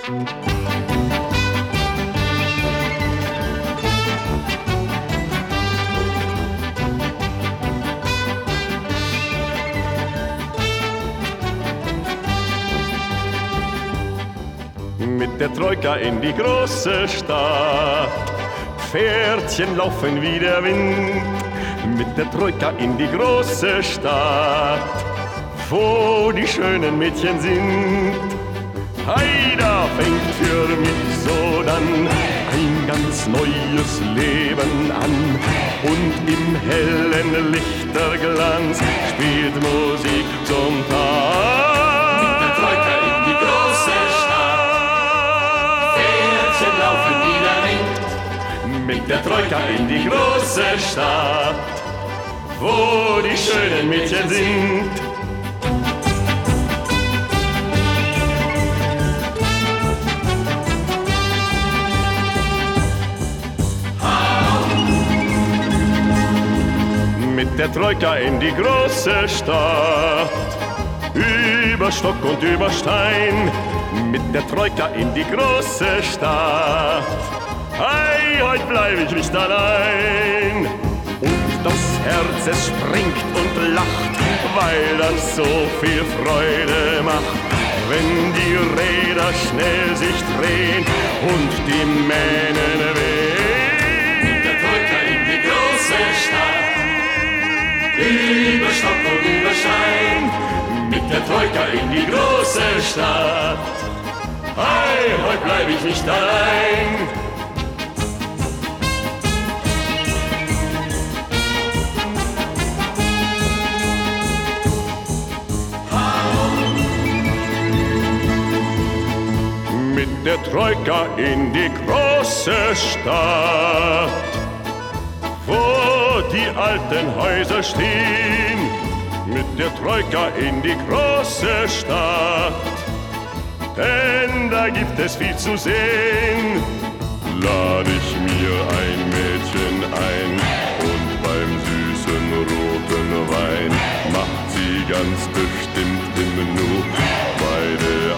Mit der Troika in die große Stadt, Pferdchen laufen wie der Wind. Mit der Troika in die große Stadt, wo die schönen Mädchen sind. Heida fängt für mich so dann ein ganz neues Leben an. Und im hellen Lichterglanz spielt Musik zum Tag. Mit der Troika in die große Stadt, Pferdchen laufen wie der Wind. Mit der Troika in die große Stadt, wo die schönen Mädchen sind. Mit der Troika in die große Stadt, über Stock und über Stein. Mit der Troika in die große Stadt, hey, heute bleib ich nicht allein. Und das Herz, es springt und lacht, weil das so viel Freude macht. Wenn die Räder schnell sich drehen und die Mähnen wehen. Mit der Troika in die große Stadt, über Stock und über Stein. Mit der Troika in die große Stadt, hey, heute bleib ich nicht allein. Mit der Troika in die große Stadt, wo die alten Häuser stehen. Mit der Troika in die große Stadt, denn da gibt es viel zu sehen. Lad ich mir ein Mädchen ein und beim süßen roten Wein macht sie ganz bestimmt im Nu beide